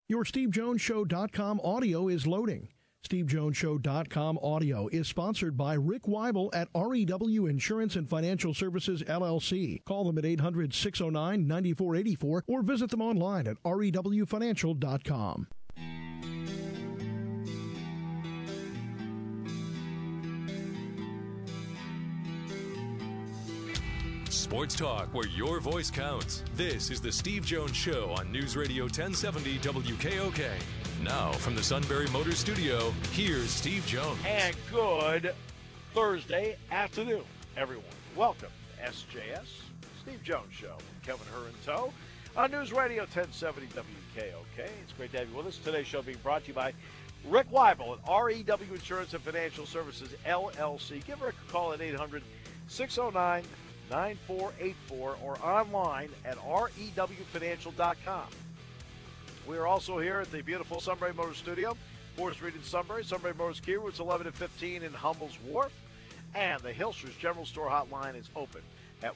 Your SteveJonesShow.com audio is loading. SteveJonesShow.com audio is sponsored by Rick Weibel at REW Insurance and Financial Services, LLC. Call them at 800-609-9484 or visit them online at rewfinancial.com. Sports talk where your voice counts. This is the Steve Jones Show on News Radio 1070 WKOK. Now, from the Sunbury Motors Studio, here's Steve Jones. And good Thursday afternoon, everyone. Welcome to SJS, Steve Jones Show. Kevin Herr in tow on News Radio 1070 WKOK. It's great to have you with us. Today's show being brought to you by Rick Weibel at REW Insurance and Financial Services, LLC. Give Rick a call at 800-609-9484 or online at rewfinancial.com. We are also here at the beautiful Sunbury Motors Studio, 4th Street in Sunbury. Sunbury Motors Kia, routes 11 and 15 in Hummel's Wharf. And the Hilshers General Store hotline is open at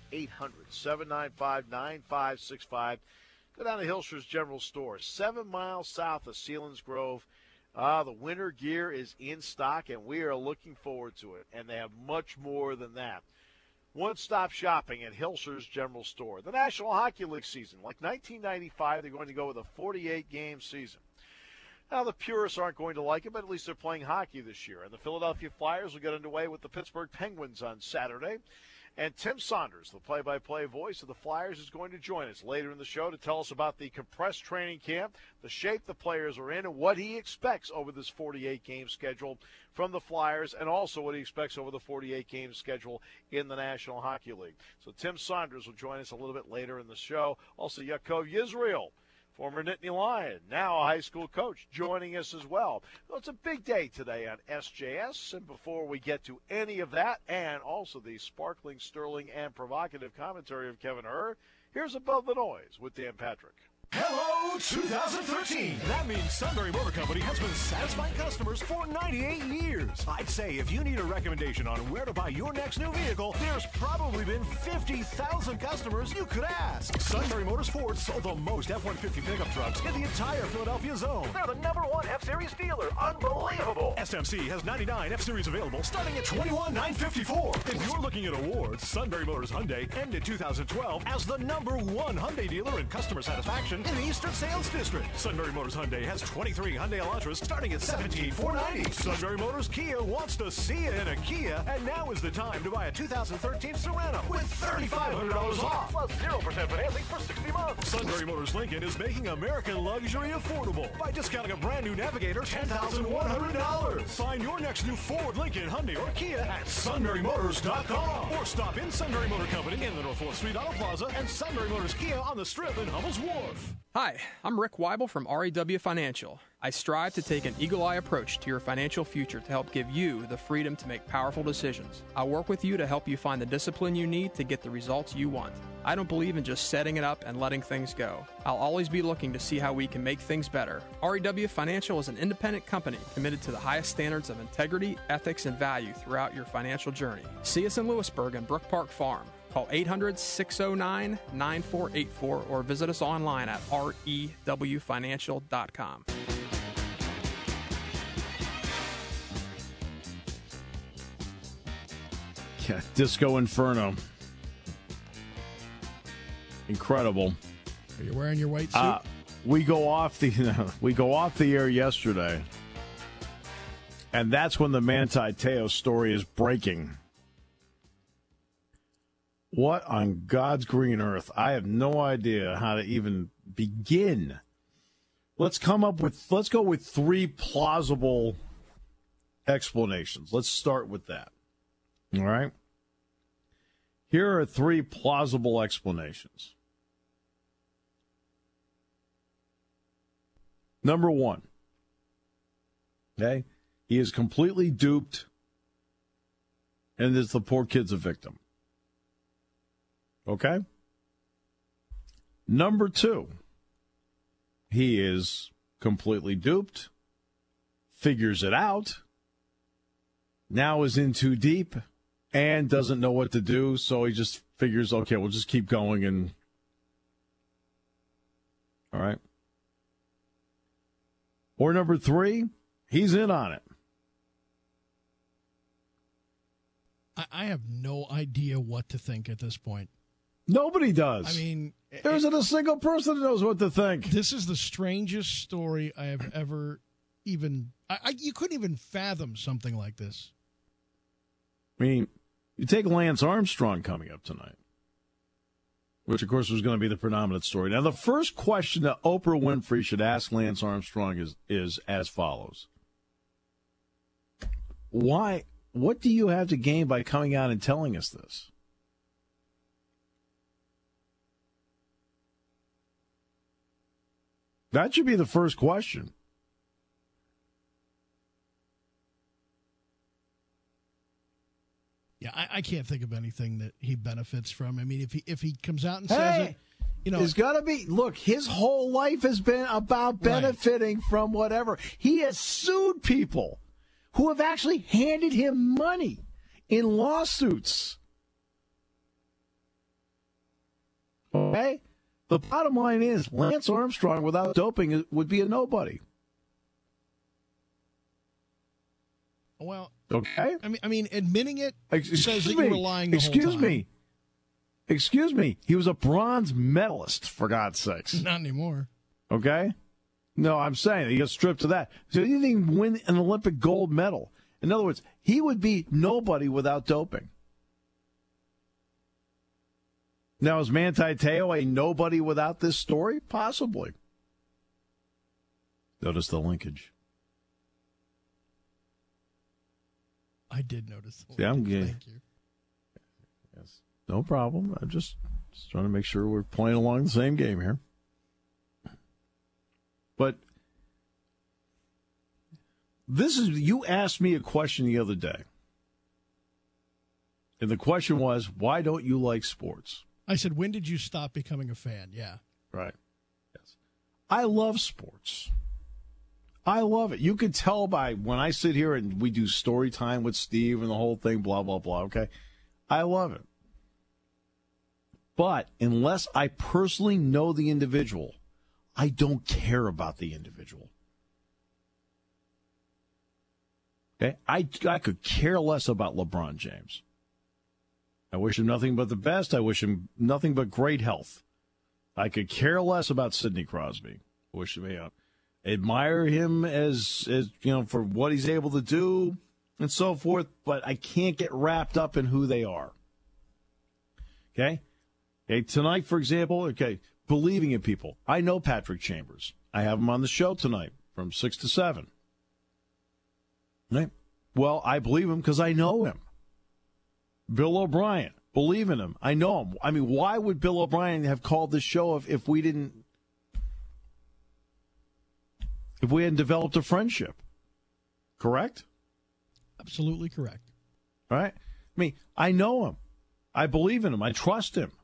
1-800-795-9565. Go down to Hilshers General Store, 7 miles south of Sealands Grove. The winter gear is in stock, and we are looking forward to it. And they have much more than that. One-stop shopping at Hilshers General Store. The National Hockey League season, like 1995, they're going to go with a 48-game season. Now, the purists aren't going to like it, but at least they're playing hockey this year. And the Philadelphia Flyers will get underway with the Pittsburgh Penguins on Saturday. And Tim Saunders, the play-by-play voice of the Flyers, is going to join us later in the show to tell us about the compressed training camp, the shape the players are in, and what he expects over this 48-game schedule from the Flyers, and also what he expects over the 48-game schedule in the National Hockey League. So Tim Saunders will join us a little bit later in the show. Also, Yaakov Yisrael, former Nittany Lion, now a high school coach, joining us as well. So it's a big day today on SJS, and before we get to any of that, and also the sparkling, sterling, and provocative commentary of Kevin Herr, here's Above the Noise with Dan Patrick. Hello, 2013. That means Sunbury Motor Company has been satisfying customers for 98 years. I'd say if you need a recommendation on where to buy your next new vehicle, there's probably been 50,000 customers you could ask. Sunbury Motorsports sold the most F-150 pickup trucks in the entire Philadelphia zone. They're the #1 F-Series dealer. Unbelievable. SMC has 99 F-Series available, starting at $21,954. If you're looking at awards, Sunbury Motors Hyundai ended 2012 as the #1 Hyundai dealer in customer satisfaction in the Eastern Sales District. Sunbury Motors Hyundai has 23 Hyundai Elantras starting at $17,490. Sunbury Motors Kia wants to see you in a Kia, and now is the time to buy a 2013 Sorento with $3,500 off, plus 0% financing for 60 months. Sunbury Motors Lincoln is making American luxury affordable by discounting a brand new Navigator $10,100. Find your next new Ford, Lincoln, Hyundai, or Kia at SunburyMotors.com, or stop in Sunbury Motor Company in the North 4th Street Auto Plaza and Sunbury Motors Kia on the Strip in Hummel's Wharf. Hi, I'm Rick Weibel from REW Financial. I strive to take an eagle-eye approach to your financial future to help give you the freedom to make powerful decisions. I'll work with you to help you find the discipline you need to get the results you want. I don't believe in just setting it up and letting things go. I'll always be looking to see how we can make things better. REW Financial is an independent company committed to the highest standards of integrity, ethics, and value throughout your financial journey. See us in Lewisburg and Brook Park Farm. Call 800-609-9484 or visit us online at rewfinancial.com. Yeah, Disco Inferno. Incredible. Are you wearing your white suit? We go off the air yesterday, and that's when the Manti Te'o story is breaking. What on God's green earth? I have no idea how to even begin. Let's go with 3 plausible explanations. Let's start with that. All right? Here are 3 plausible explanations. Number 1. Okay? He is completely duped, and the poor kid's a victim. Okay? Number 2, he is completely duped, figures it out, now is in too deep, and doesn't know what to do, so he just figures, okay, we'll just keep going. And all right. Or number 3, he's in on it. I have no idea what to think at this point. Nobody does. I mean, there isn't a single person that knows what to think. This is the strangest story I have ever even. You couldn't even fathom something like this. I mean, you take Lance Armstrong coming up tonight, which, of course, was going to be the predominant story. Now, the first question that Oprah Winfrey should ask Lance Armstrong is as follows. Why? What do you have to gain by coming out and telling us this? That should be the first question. Yeah, I can't think of anything that he benefits from. I mean, if he comes out and says it, it's got to be. Look, his whole life has been about benefiting from whatever. He has sued people who have actually handed him money in lawsuits. Okay? The bottom line is Lance Armstrong without doping would be a nobody. Well, okay. I mean, admitting it says that you were lying the whole time. Excuse me. He was a bronze medalist, for God's sakes. Not anymore. Okay? No, I'm saying he got stripped of that. So he didn't even win an Olympic gold medal. In other words, he would be nobody without doping. Now, is Manti Te'o a nobody without this story? Possibly. Notice the linkage. I did notice the linkage. Yeah, thank you. Yes, no problem. I'm just trying to make sure we're playing along the same game here. But you asked me a question the other day. And the question was, why don't you like sports? I said, when did you stop becoming a fan? Yeah. Right. Yes. I love sports. I love it. You can tell by when I sit here and we do story time with Steve and the whole thing, blah, blah, blah, okay? I love it. But unless I personally know the individual, I don't care about the individual. Okay? I could care less about LeBron James. I wish him nothing but the best. I wish him nothing but great health. I could care less about Sidney Crosby. I wish him, admire him as for what he's able to do and so forth, but I can't get wrapped up in who they are. Okay? Tonight, for example, believing in people. I know Patrick Chambers. I have him on the show tonight from 6 to 7. Right? Well, I believe him because I know him. Bill O'Brien, believe in him. I know him. I mean, why would Bill O'Brien have called this show if we hadn't developed a friendship? Correct? Absolutely correct. All right? I mean, I know him. I believe in him. I trust him.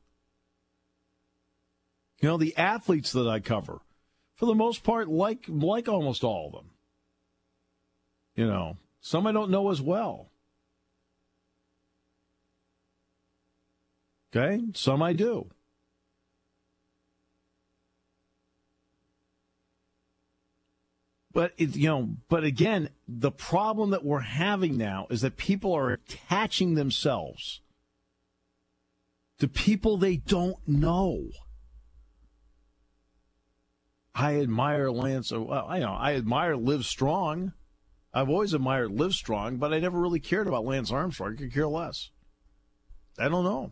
The athletes that I cover, for the most part, like almost all of them. Some I don't know as well. Okay? Some I do. But but again, the problem that we're having now is that people are attaching themselves to people they don't know. I admire Lance. Well, I admire Live Strong. I've always admired Live Strong, but I never really cared about Lance Armstrong. I could care less. I don't know.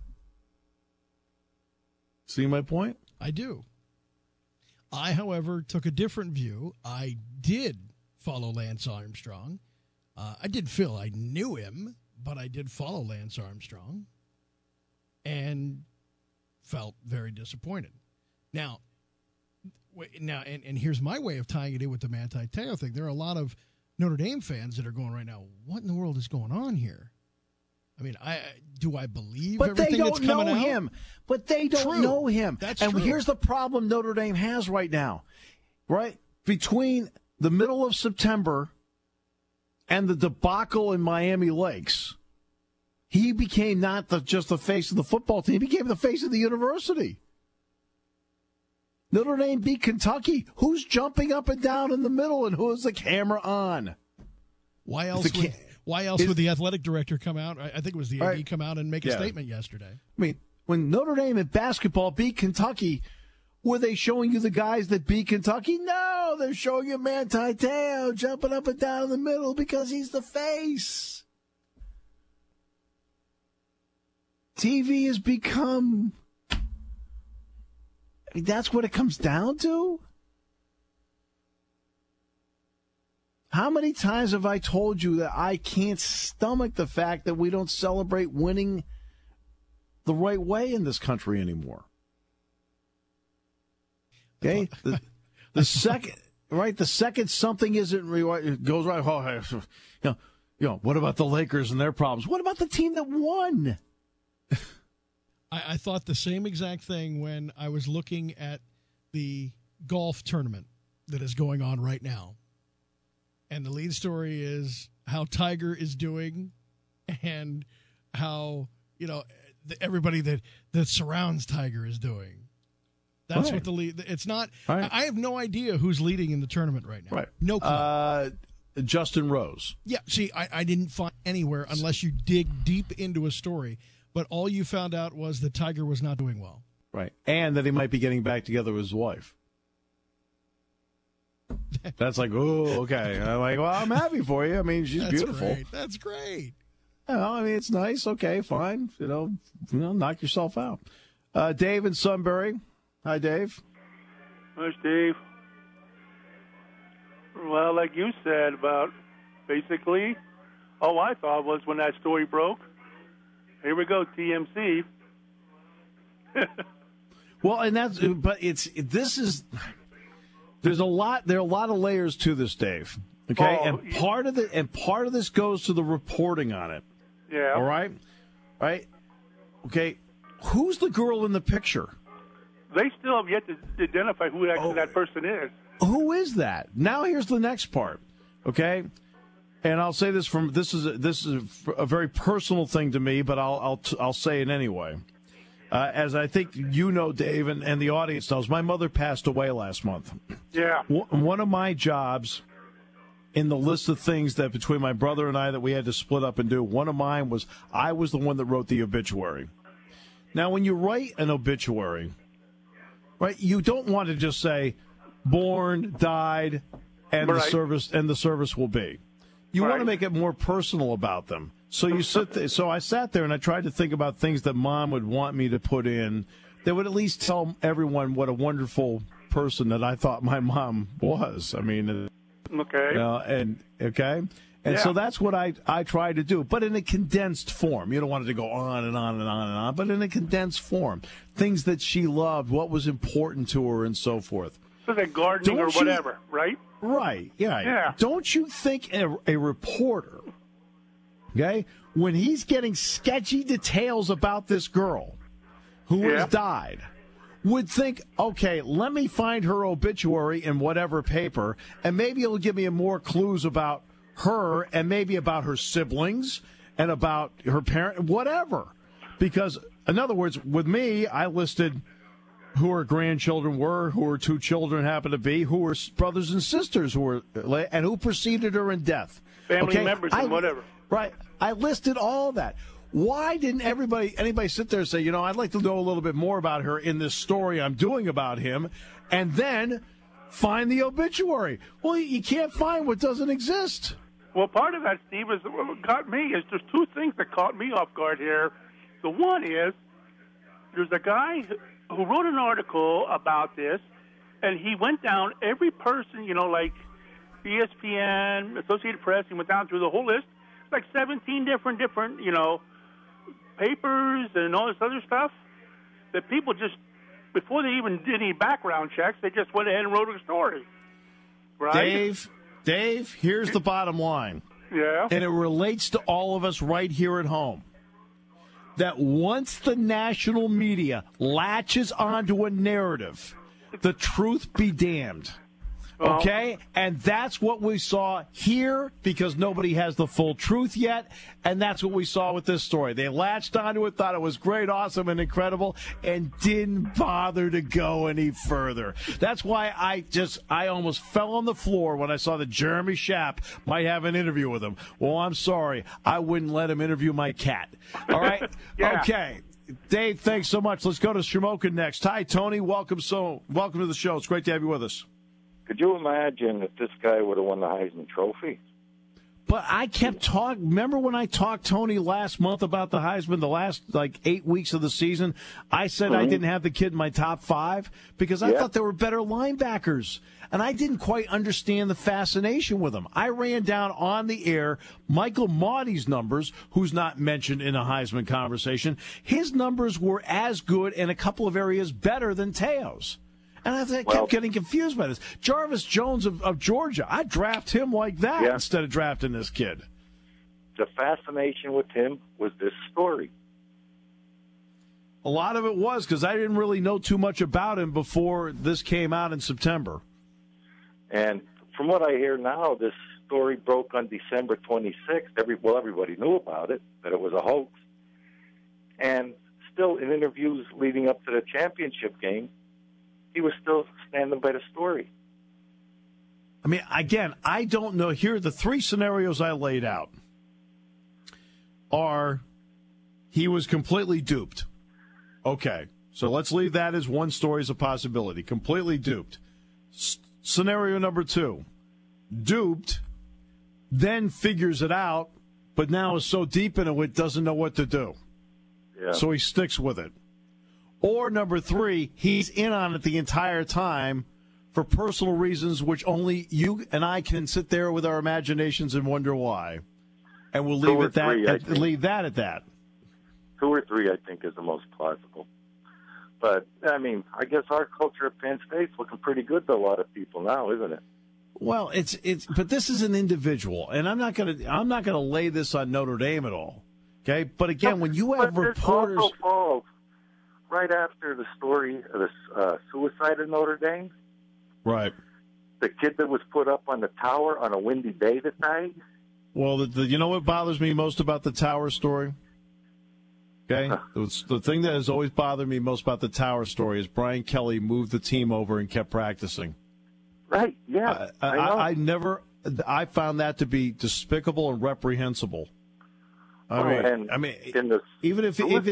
See my point? I do. I, however, took a different view. I did follow Lance Armstrong. I did feel I knew him, but I did follow Lance Armstrong and felt very disappointed. Now, and here's my way of tying it in with the Manti Te'o thing. There are a lot of Notre Dame fans that are going right now, what in the world is going on here? I mean, do I believe everything that's coming out? But they don't know him. But they don't know him. That's true. Here's the problem Notre Dame has right now, right? Between the middle of September and the debacle in Miami Lakes, he became not just the face of the football team. He became the face of the university. Notre Dame beat Kentucky. Who's jumping up and down in the middle, and who is the camera on? Why else would the athletic director come out? I think it was the AD come out and make a statement yesterday. I mean, when Notre Dame in basketball beat Kentucky, were they showing you the guys that beat Kentucky? No, they're showing you Manti Te'o jumping up and down in the middle because he's the face. TV has become... I mean, that's what it comes down to? How many times have I told you that I can't stomach the fact that we don't celebrate winning the right way in this country anymore? Okay? The second something isn't goes right, what about the Lakers and their problems? What about the team that won? I thought the same exact thing when I was looking at the golf tournament that is going on right now. And the lead story is how Tiger is doing and how, everybody that surrounds Tiger is doing. That's what the lead. It's not. Right. I have no idea who's leading in the tournament right now. Right. No clue. Justin Rose. Yeah. See, I didn't find anywhere unless you dig deep into a story. But all you found out was that Tiger was not doing well. Right. And that he might be getting back together with his wife. That's like, oh, okay. I'm like, well, I'm happy for you. I mean, she's beautiful. Great. That's great. I mean, it's nice. Okay, fine. Knock yourself out. Dave in Sunbury. Hi, Dave. Hi, Steve. Well, like you said about basically, all I thought was when that story broke, here we go, TMC. Well, and that's, but there are a lot of layers to this, Dave. Okay, and part of this goes to the reporting on it. Yeah. All right. Right. Okay. Who's the girl in the picture? They still have yet to identify who actually that person is. Who is that? Now here's the next part. Okay. And I'll say this this is a very personal thing to me, but I'll say it anyway. As I think you know, Dave, and the audience knows, my mother passed away last month. Yeah. One of my jobs in the list of things that between my brother and I that we had to split up and do, one of mine was I was the one that wrote the obituary. Now, when you write an obituary, right, you don't want to just say born, died, and the service will be. You want to make it more personal about them. So you sit there, so I sat there and I tried to think about things that Mom would want me to put in that would at least tell everyone what a wonderful person that I thought my mom was. I mean, so that's what I tried to do, but in a condensed form. You don't want it to go on and on and on and on, but in a condensed form. Things that she loved, what was important to her, and so forth. So like gardening or whatever, right? Right, yeah. Don't you think a reporter, okay, when he's getting sketchy details about this girl who has died, would think, okay, let me find her obituary in whatever paper, and maybe it'll give me more clues about her and maybe about her siblings and about her parent, whatever. Because, in other words, with me, I listed who her grandchildren were, who her two children happened to be, who her brothers and sisters were, and who preceded her in death. Family members and whatever. Right. I listed all that. Why didn't anybody sit there and say, I'd like to know a little bit more about her in this story I'm doing about him, and then find the obituary? Well, you can't find what doesn't exist. Well, part of that, Steve, is what got me is there's two things that caught me off guard here. The one is there's a guy who wrote an article about this, and he went down every person, like ESPN, Associated Press, he went down through the whole list, like 17 different, papers and all this other stuff that people just, before they even did any background checks, they just went ahead and wrote a story. Right? Dave, here's the bottom line. Yeah. And it relates to all of us right here at home. That once the national media latches onto a narrative, the truth be damned. Okay? And that's what we saw here because nobody has the full truth yet. And that's what we saw with this story. They latched onto it, thought it was great, awesome, and incredible, and didn't bother to go any further. That's why I almost fell on the floor when I saw that Jeremy Schaap might have an interview with him. Well, I'm sorry. I wouldn't let him interview my cat. All right? Yeah. Okay. Dave, thanks so much. Let's go to Shamokin next. Hi, Tony. Welcome to the show. It's great to have you with us. Could you imagine if this guy would have won the Heisman Trophy? But I kept talking. Remember when I talked, Tony, last month about the Heisman, the last, 8 weeks of the season? I said I didn't have the kid in my top 5 because I thought there were better linebackers. And I didn't quite understand the fascination with him. I ran down on the air Michael Maudi's numbers, who's not mentioned in a Heisman conversation. His numbers were as good in a couple of areas better than Teo's. And I kept getting confused by this. Jarvis Jones of Georgia, I'd draft him like that instead of drafting this kid. The fascination with him was this story. A lot of it was because I didn't really know too much about him before this came out in September. And from what I hear now, this story broke on December 26th. Everybody knew about it, that it was a hoax. And still, in interviews leading up to the championship game, he was still standing by the story. I mean, again, I don't know. Here are the 3 scenarios I laid out. He was completely duped. Okay, so let's leave that as one story as a possibility. Completely duped. Scenario number 2, duped, then figures it out, but now is so deep into it, doesn't know what to do. Yeah. So he sticks with it. Or number 3, he's in on it the entire time for personal reasons, which only you and I can sit there with our imaginations and wonder why. And we'll leave it that. Leave that at that. 2 or 3, I think, is the most plausible. But I mean, I guess our culture at Penn State's looking pretty good to a lot of people now, isn't it? Well, but this is an individual, and I'm not gonna lay this on Notre Dame at all. Okay, but again, when you have reporters, this also falls right after the story of the suicide in Notre Dame. Right. The kid that was put up on the tower on a windy day that night. Well, you know what bothers me most about the tower story? Okay, the thing that has always bothered me most about the tower story is Brian Kelly moved the team over and kept practicing. Right, yeah. I found that to be despicable and reprehensible. Even if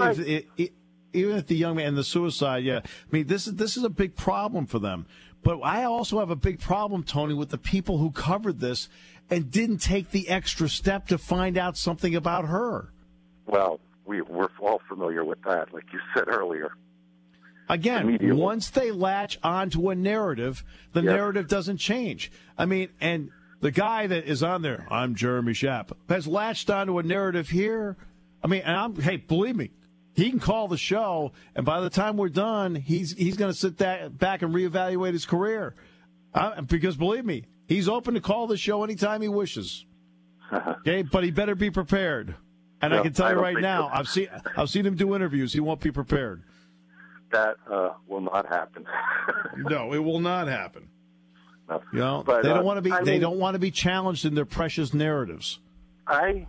the young man and the suicide, I mean, this is a big problem for them. But I also have a big problem, Tony, with the people who covered this and didn't take the extra step to find out something about her. Well, we're all familiar with that, like you said earlier. Again, once they latch onto a narrative, the narrative doesn't change. I mean, and the guy that is on there, I'm Jeremy Schaap, has latched onto a narrative here. I mean, and believe me, he can call the show, and by the time we're done, he's going to sit back and reevaluate his career. Because believe me, he's open to call the show anytime he wishes. Okay, but he better be prepared. And I can tell you right now, I've seen him do interviews. He won't be prepared. That will not happen. No, it will not happen. No. You know, but, they don't want to be. They don't want to be challenged in their precious narratives. Who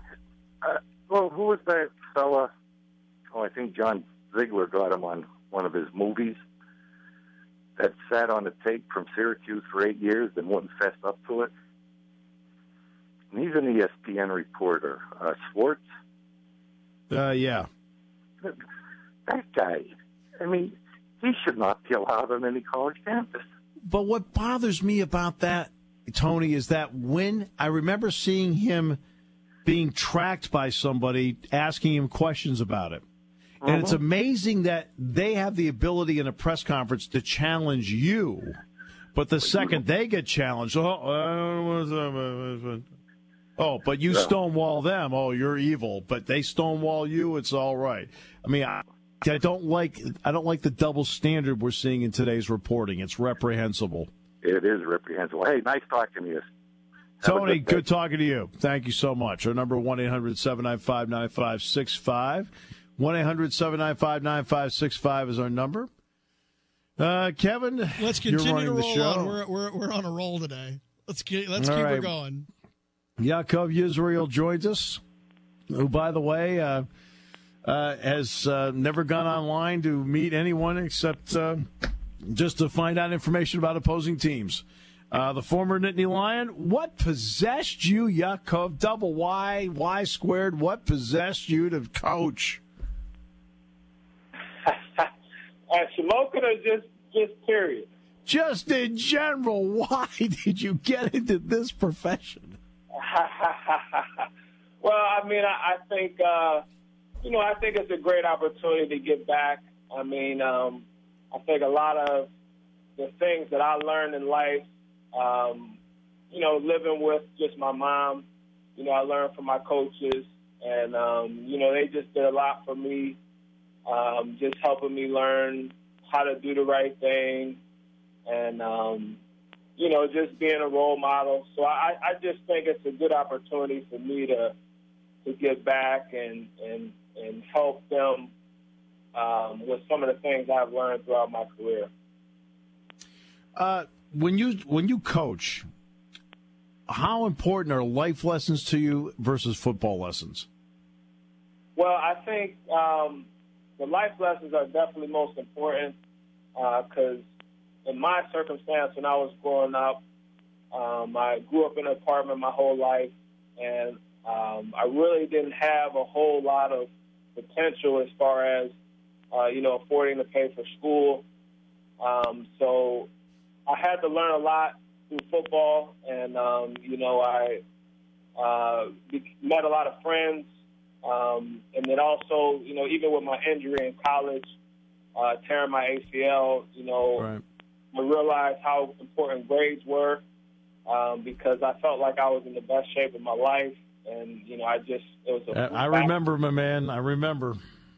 was that fella? Oh, I think John Ziegler got him on one of his movies. That sat on the tape from Syracuse for 8 years and wouldn't fess up to it. And he's an ESPN reporter. Schwartz. Yeah. That guy. I mean, he should not be allowed on any college campus. But what bothers me about that, Tony, is that when I remember seeing him being tracked by somebody asking him questions about it. And it's amazing that they have the ability in a press conference to challenge you, but the second they get challenged, but you stonewall them. Oh, you're evil. But they stonewall you. It's all right. I mean, I don't like the double standard we're seeing in today's reporting. It's reprehensible. It is reprehensible. Hey, nice talking to you. Tony, good talking to you. Thank you so much. Our number 1-800-795-9565. 1-800-795-9565 is our number. Kevin, let's continue to the roll show. on. We're on a roll today. Let's keep right. her going. Yaakov Yisrael joins us, who, by the way, has never gone online to meet anyone except just to find out information about opposing teams. The former Nittany Lion, what possessed you, Yaakov? Double Y squared, what possessed you to coach? Shamokin or just period? Just in general, why did you get into this profession? Well, I mean, I think, I think it's a great opportunity to give back. I mean, I think a lot of the things that I learned in life, living with just my mom, I learned from my coaches, and, they just did a lot for me, just helping me learn how to do the right thing and, just being a role model. So I just think it's a good opportunity for me to give back and help them with some of the things I've learned throughout my career. When you coach, how important are life lessons to you versus football lessons? Well, I think the life lessons are definitely most important because in my circumstance when I was growing up, I grew up in an apartment my whole life, and I really didn't have a whole lot of potential as far as, affording to pay for school. So I had to learn a lot through football, and, I met a lot of friends. And then also, even with my injury in college, tearing my ACL, right. I realized how important grades were because I felt like I was in the best shape of my life. And, I remember, my man. I remember.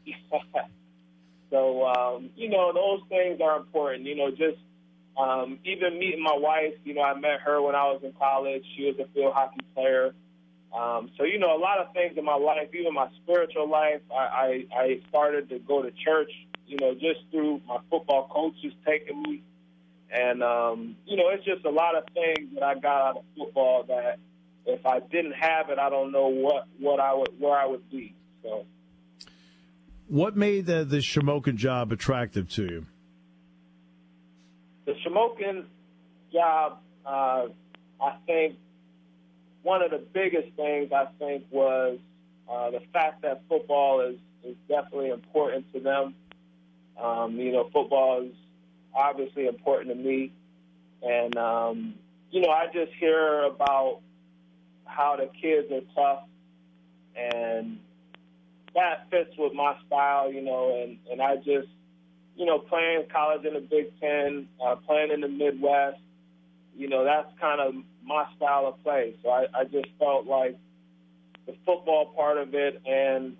So, those things are important. Even meeting my wife, I met her when I was in college. She was a field hockey player. So, a lot of things in my life, even my spiritual life, I started to go to church, just through my football coaches taking me. And, it's just a lot of things that I got out of football that if I didn't have it, I don't know where I would be. So, what made the Shamokin job attractive to you? The Shamokin job, I think one of the biggest things was the fact that football is definitely important to them. Football is obviously important to me. And, I just hear about how the kids are tough, and that fits with my style, and I just, playing college in the Big Ten, playing in the Midwest, that's kind of my style of play. So I just felt like the football part of it and,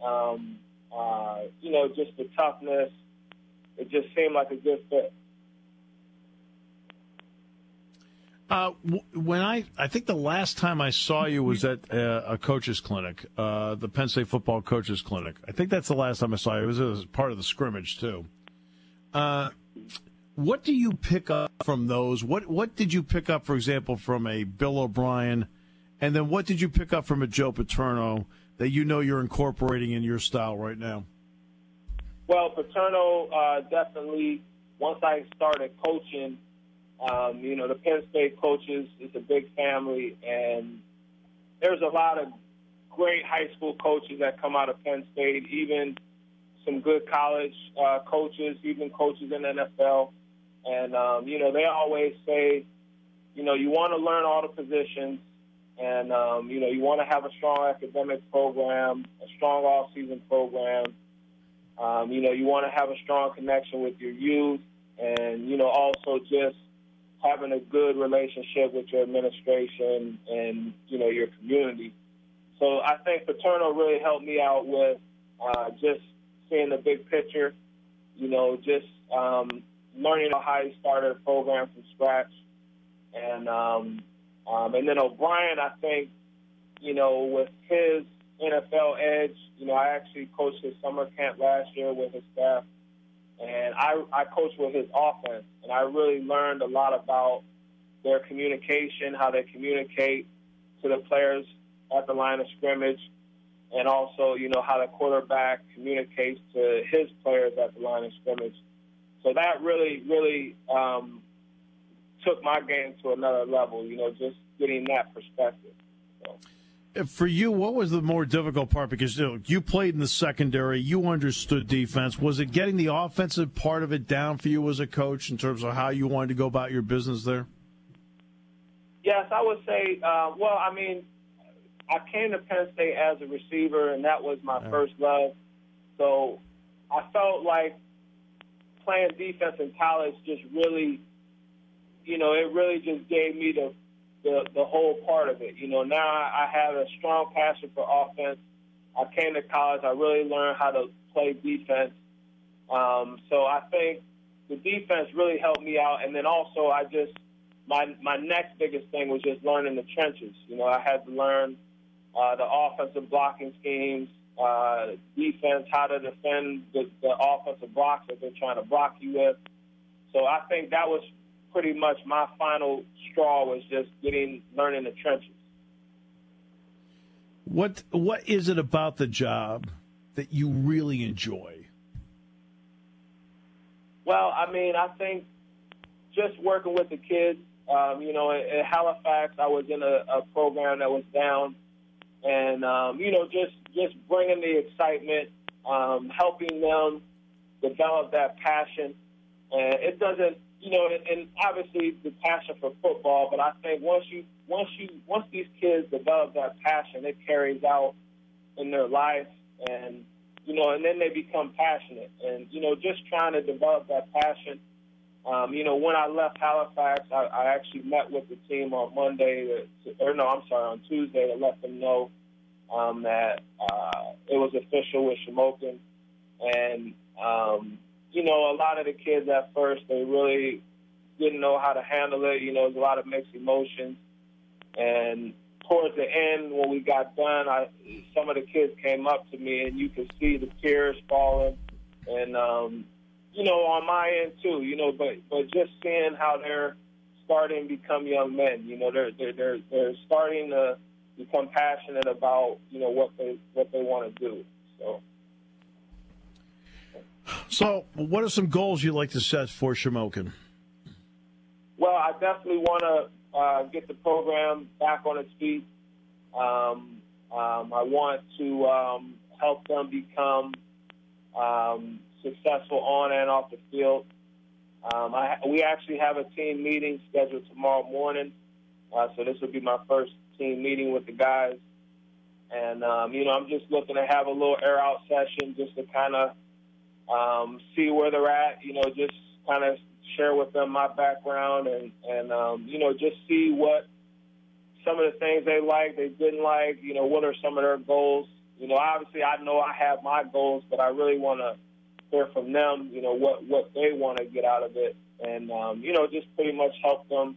just the toughness, it just seemed like a good fit. When I think the last time I saw you was at a coach's clinic, the Penn State football coach's clinic. I think that's the last time I saw you. It was as part of the scrimmage, too. What do you pick up from those? What did you pick up, for example, from a Bill O'Brien? And then what did you pick up from a Joe Paterno that you're incorporating in your style right now? Well, Paterno definitely, once I started coaching, the Penn State coaches is a big family, and there's a lot of great high school coaches that come out of Penn State, even some good college coaches, even coaches in the NFL. And, they always say, you want to learn all the positions, and, you want to have a strong academic program, a strong off-season program. You want to have a strong connection with your youth, and, also just having a good relationship with your administration and, your community. So I think Paterno really helped me out with just seeing the big picture, just learning how he started a program from scratch. And then O'Brien, I think, with his NFL edge, I actually coached his summer camp last year with his staff. and I coach with his offense, and I really learned a lot about their communication, how they communicate to the players at the line of scrimmage, and also, how the quarterback communicates to his players at the line of scrimmage. So that really, really took my game to another level, just getting that perspective. So. For you, what was the more difficult part? Because you played in the secondary, you understood defense. Was it getting the offensive part of it down for you as a coach in terms of how you wanted to go about your business there? Yes, I would say, I came to Penn State as a receiver, and that was my first love. So I felt like playing defense in college just really, it really just gave me the whole part of it. Now I have a strong passion for offense. I came to college. I really learned how to play defense. So I think the defense really helped me out. And then also my next biggest thing was just learning the trenches. I had to learn the offensive blocking schemes, defense, how to defend the offensive blocks that they're trying to block you with. So I think that was pretty much my final straw, was just learning the trenches. What is it about the job that you really enjoy? Well, I think just working with the kids. At Halifax, I was in a program that was down, and just bringing the excitement, helping them develop that passion. And it doesn't, and obviously the passion for football, but I think once these kids develop that passion, it carries out in their life, and and then they become passionate, and just trying to develop that passion. When I left Halifax, I actually met with the team on on Tuesday to let them know that it was official with Shamokin. And, a lot of the kids at first, they really didn't know how to handle it. There was a lot of mixed emotions. And towards the end, when we got done, some of the kids came up to me, and you could see the tears falling. And, on my end too, but just seeing how they're starting to become young men, they're starting to become passionate about, what they want to do. So what are some goals you'd like to set for Shamokin? Well, I definitely want to get the program back on its feet. I want to help them become successful on and off the field. We actually have a team meeting scheduled tomorrow morning, so this will be my first team meeting with the guys. And, I'm just looking to have a little air-out session just to kind of see where they're at, just kind of share with them my background and just see what some of the things they like, they didn't like, what are some of their goals. Obviously I know I have my goals, but I really want to hear from them, what they want to get out of it, and just pretty much help them,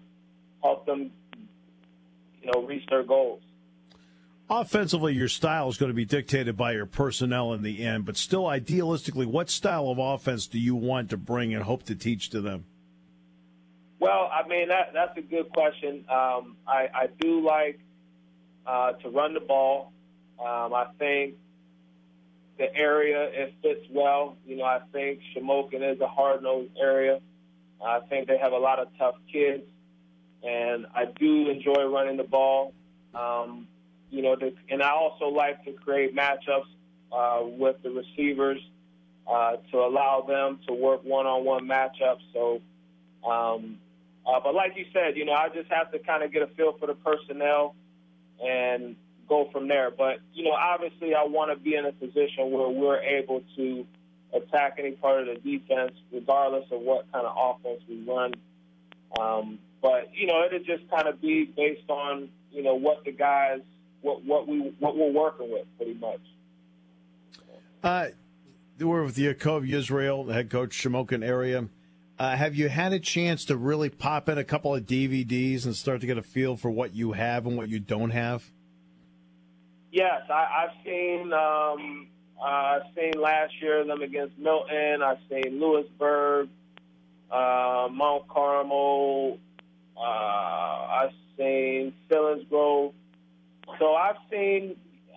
reach their goals. Offensively, your style is going to be dictated by your personnel in the end, but still, idealistically, what style of offense do you want to bring and hope to teach to them? Well, that's a good question. I do like to run the ball. I think the area, it fits well. I think Shamokin is a hard-nosed area. I think they have a lot of tough kids, and I do enjoy running the ball. And I also like to create matchups with the receivers to allow them to work one-on-one matchups. So, but like you said, I just have to kind of get a feel for the personnel and go from there. But, obviously I want to be in a position where we're able to attack any part of the defense regardless of what kind of offense we run. But, it'll just kind of be based on, what the guys – what we're working with, pretty much. We're with Yaakov Yisrael, the head coach, Shamokin area. Have you had a chance to really pop in a couple of DVDs and start to get a feel for what you have and what you don't have? Yes, I've seen I've seen last year them against Milton. I've seen Lewisburg, Mount Carmel. I've seen Selinsgrove. So I've seen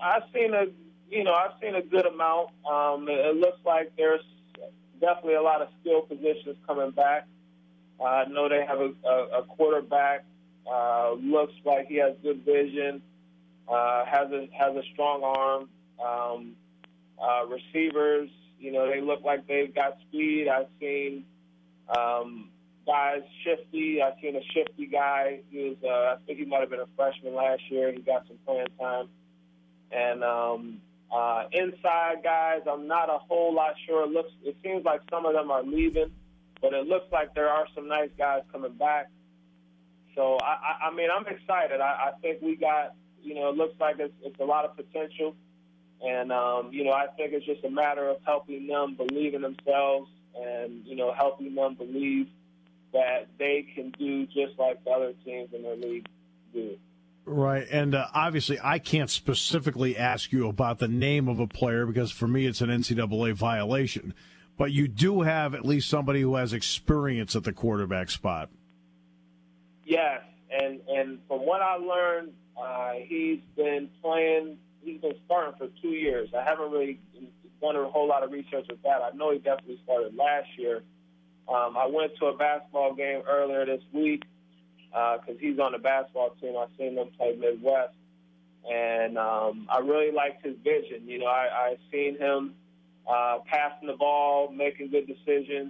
a good amount. It looks like there's definitely a lot of skill positions coming back. I know they have a quarterback. Looks like he has good vision. Has a strong arm. Receivers, they look like they've got speed. I've seen guys shifty. I've seen a shifty guy who's I think he might have been a freshman last year. He got some playing time. And inside guys, I'm not a whole lot sure. It seems like some of them are leaving, but it looks like there are some nice guys coming back. So I mean, I'm excited. I think we got, it looks like it's a lot of potential. And, I think it's just a matter of helping them believe in themselves and, helping them believe that they can do just like the other teams in their league do. Right, and obviously I can't specifically ask you about the name of a player because for me it's an NCAA violation. But you do have at least somebody who has experience at the quarterback spot. Yes, and from what I learned, he's been starting for 2 years. I haven't really done a whole lot of research with that. I know he definitely started last year. I went to a basketball game earlier this week because he's on the basketball team. I've seen them play Midwest. And I really liked his vision. I've seen him passing the ball, making good decisions.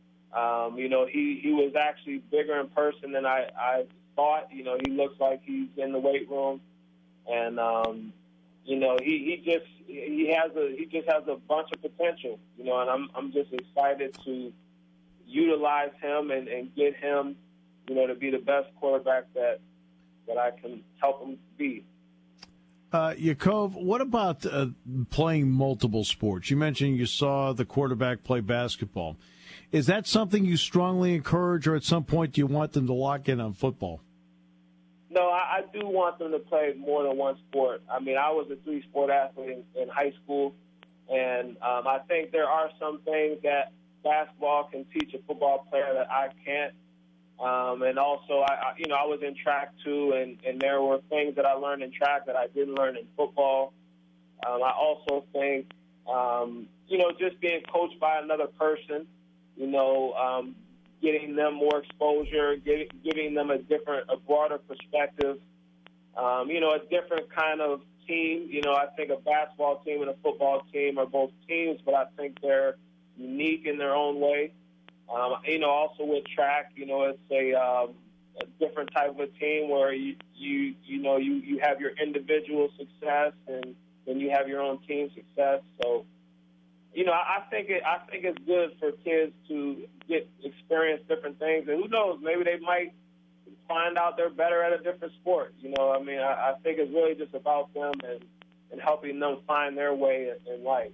He was actually bigger in person than I thought. He looks like he's in the weight room. And, he just has a bunch of potential, and I'm just excited to utilize him and get him, to be the best quarterback that I can help him be. Yakov, what about playing multiple sports? You mentioned you saw the quarterback play basketball. Is that something you strongly encourage, or at some point do you want them to lock in on football? No, I do want them to play more than one sport. I mean, I was a three-sport athlete in high school, and I think there are some things that basketball can teach a football player that I can't. And also, I was in track too, and there were things that I learned in track that I didn't learn in football. I also think, just being coached by another person, getting them more exposure, giving them a broader perspective, a different kind of team. I think a basketball team and a football team are both teams, but I think they're unique in their own way. Also with track, it's a different type of a team where you have your individual success and then you have your own team success. So, I think it's good for kids to experience different things, and who knows, maybe they might find out they're better at a different sport. I think it's really just about them and helping them find their way in life.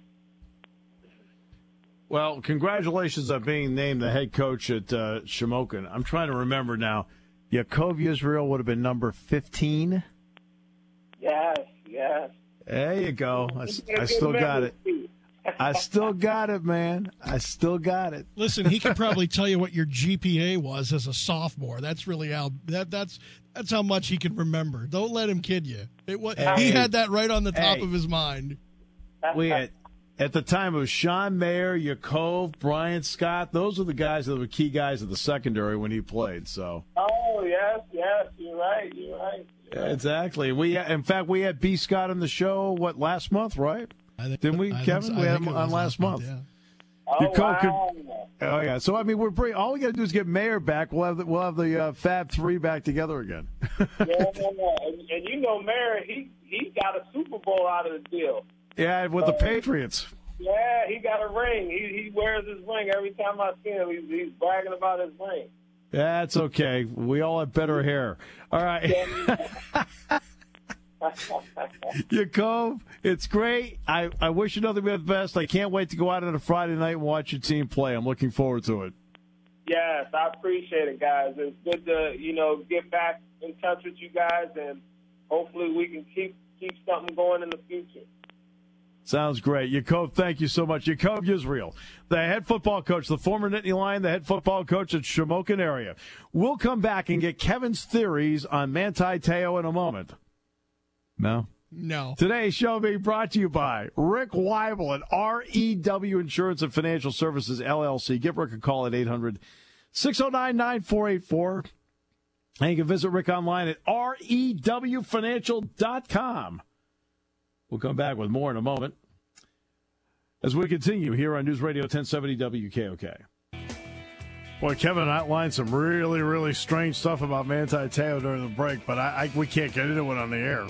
Well, congratulations on being named the head coach at Shamokin. I'm trying to remember now. Yakov Yisrael would have been number 15? Yes. There you go. I still got it. I still got it, man. I still got it. Listen, he can probably tell you what your GPA was as a sophomore. That's really that's how much he can remember. Don't let him kid you. He had that right on the top of his mind. We had, at the time, it was Sean Mayer, Yakov, Brian Scott. Those were the guys that were key guys at the secondary when he played. So. Oh yes, you're right. Yeah, exactly. In fact, we had B. Scott on the show. Last month, right? Didn't we, Kevin? We had him on last month. Yeah. Wow. Oh yeah. So I mean, all we got to do is get Mayer back. We'll have the Fab Three back together again. Yeah. And Mayer, he got a Super Bowl out of the deal. Yeah, with the Patriots. Yeah, he got a ring. He wears his ring every time I see him. He's bragging about his ring. That's okay. We all have better hair. All right. Yakov, it's great. I wish you nothing but the best. I can't wait to go out on a Friday night and watch your team play. I'm looking forward to it. Yes, I appreciate it, guys. It's good to get back in touch with you guys, and hopefully we can keep something going in the future. Sounds great. Yaakov, thank you so much. Yaakov Yisrael, the head football coach, the former Nittany Lion, the head football coach at Shamokin area. We'll come back and get Kevin's theories on Manti Te'o in a moment. No? No. Today's show being brought to you by Rick Weibel at REW Insurance and Financial Services, LLC. Give Rick a call at 800-609-9484. And you can visit Rick online at rewfinancial.com. We'll come back with more in a moment as we continue here on News Radio 1070 WKOK. Boy, Kevin outlined some really, really strange stuff about Manti Te'o during the break, but we can't get into it on the air.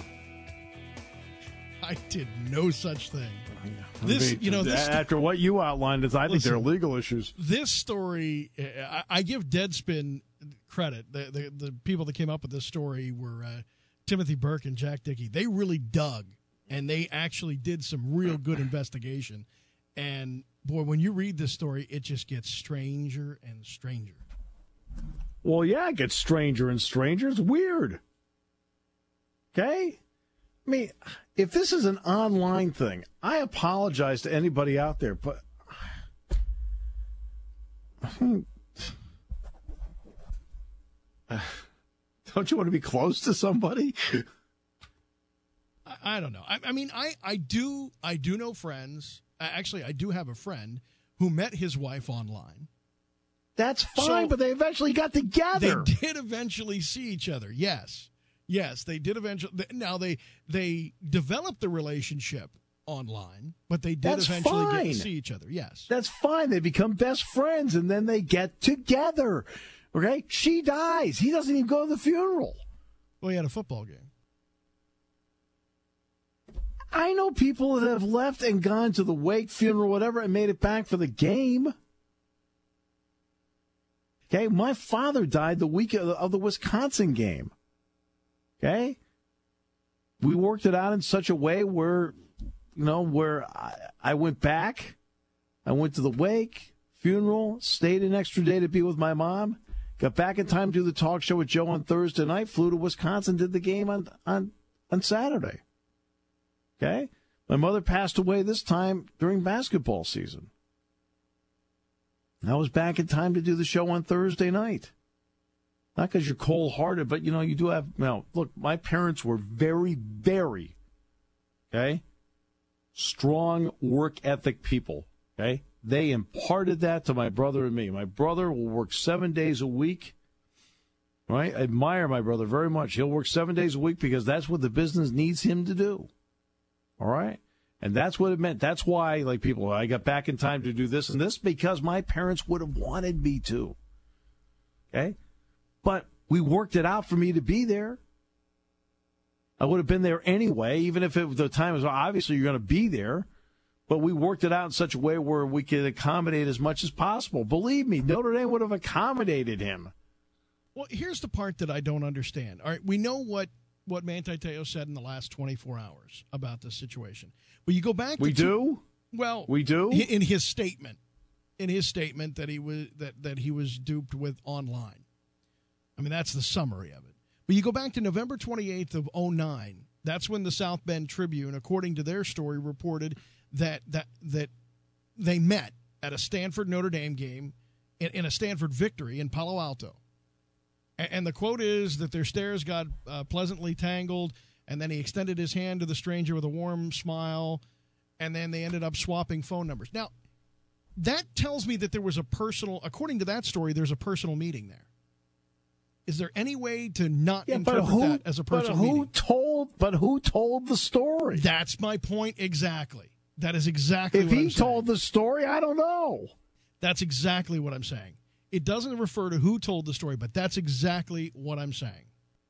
I did no such thing. This after what you outlined, I think they're legal issues. This story, I give Deadspin credit. The people that came up with this story were Timothy Burke and Jack Dickey. They really dug, and they actually did some real good investigation. And, boy, when you read this story, it just gets stranger and stranger. Well, yeah, it gets stranger and stranger. It's weird. Okay? I mean, if this is an online thing, I apologize to anybody out there, but don't you want to be close to somebody? I don't know. I mean, I do know friends. Actually, I do have a friend who met his wife online. That's fine, but they eventually got together. They did eventually see each other, yes. Yes, they did eventually. Now, they developed the relationship online, but they did eventually get to see each other, yes. That's fine. They become best friends, and then they get together. Okay? She dies. He doesn't even go to the funeral. Well, he had a football game. I know people that have left and gone to the wake, funeral, whatever, and made it back for the game. Okay? My father died the week of the Wisconsin game. Okay? We worked it out in such a way where, where I went back. I went to the wake, funeral, stayed an extra day to be with my mom, got back in time to do the talk show with Joe on Thursday night, flew to Wisconsin, did the game on Saturday. Okay? My mother passed away this time during basketball season. I was back in time to do the show on Thursday night. Not because you're cold-hearted, but, you do have, look, my parents were very, very, strong work ethic people, okay? They imparted that to my brother and me. My brother will work 7 days a week, right? I admire my brother very much. He'll work 7 days a week because that's what the business needs him to do, all right? And that's what it meant. That's why, I got back in time to do this and this because my parents would have wanted me to, okay? But we worked it out for me to be there. I would have been there anyway, even if the time was obviously you're going to be there. But we worked it out in such a way where we could accommodate as much as possible. Believe me, Notre Dame would have accommodated him. Well, here's the part that I don't understand. All right, we know what Manti Te'o said in the last 24 hours about this situation. But you go back. We do? In his statement, that he was duped with online. I mean, that's the summary of it. But you go back to November 28th of 2009. That's when the South Bend Tribune, according to their story, reported that they met at a Stanford-Notre Dame game in a Stanford victory in Palo Alto. And the quote is that their stares got pleasantly tangled, and then he extended his hand to the stranger with a warm smile, and then they ended up swapping phone numbers. Now, that tells me that there was according to that story, there's a personal meeting there. Is there any way to not interpret that as a personal meeting? But who told the story? That's my point exactly. That is exactly what I'm saying. If he told the story, I don't know. That's exactly what I'm saying. It doesn't refer to who told the story, but that's exactly what I'm saying.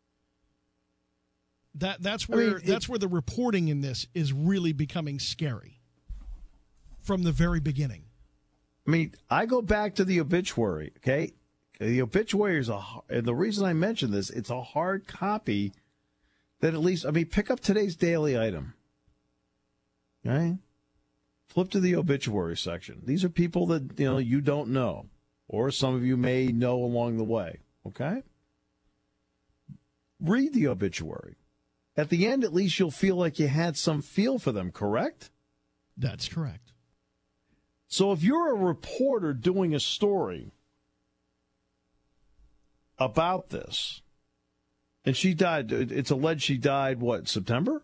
That's where the reporting in this is really becoming scary from the very beginning. I mean, I go back to the obituary, okay? The obituary is and the reason I mention this, it's a hard copy that at least, pick up today's daily item. Okay? Flip to the obituary section. These are people that, you don't know, or some of you may know along the way. Okay? Read the obituary. At the end, at least you'll feel like you had some feel for them, correct? That's correct. So if you're a reporter doing a story about this, and she died, it's alleged she died, what, September?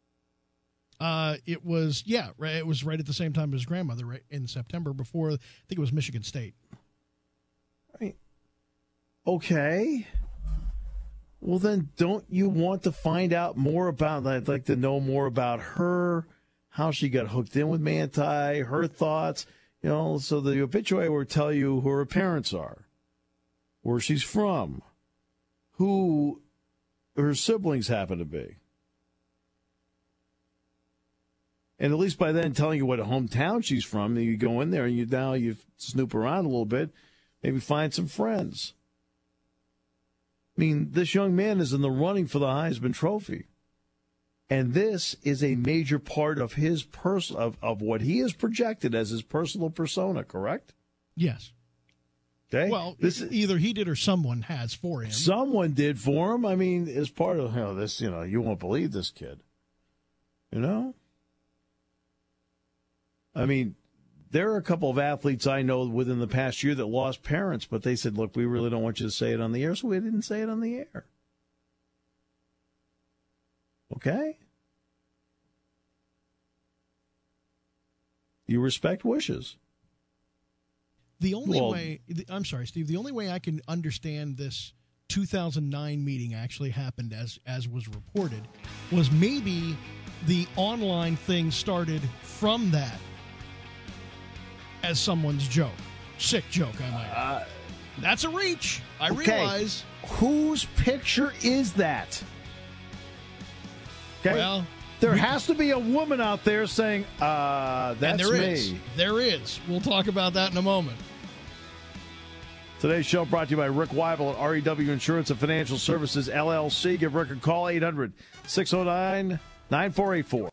It was right at the same time as grandmother, right in September, before, I think it was Michigan State. Right. Okay. Well, then don't you want to find out more about, I'd like to know more about her, how she got hooked in with Manti, her thoughts, so the obituary will tell you who her parents are, where she's from, who her siblings happen to be. And at least by then telling you what hometown she's from, you go in there and you snoop around a little bit, maybe find some friends. I mean, this young man is in the running for the Heisman Trophy. And this is a major part of his of what he has projected as his personal persona, correct? Yes. Okay. Well, either he did or someone has for him. Someone did for him. I mean, as part of this, you won't believe this kid. I mean, there are a couple of athletes I know within the past year that lost parents, but they said, look, we really don't want you to say it on the air, so we didn't say it on the air. Okay? You respect wishes. The only way, I'm sorry, Steve, the only way I can understand this 2009 meeting actually happened as was reported was maybe the online thing started from that as someone's joke. Sick joke, I might add. That's a reach. I realize. Whose picture is that? Okay. Well, there has to be a woman out there saying, that's and there me. is. There is. We'll talk about that in a moment. Today's show brought to you by Rick Weibel at REW Insurance and Financial Services, LLC. Give Rick a call, 800-609-9484.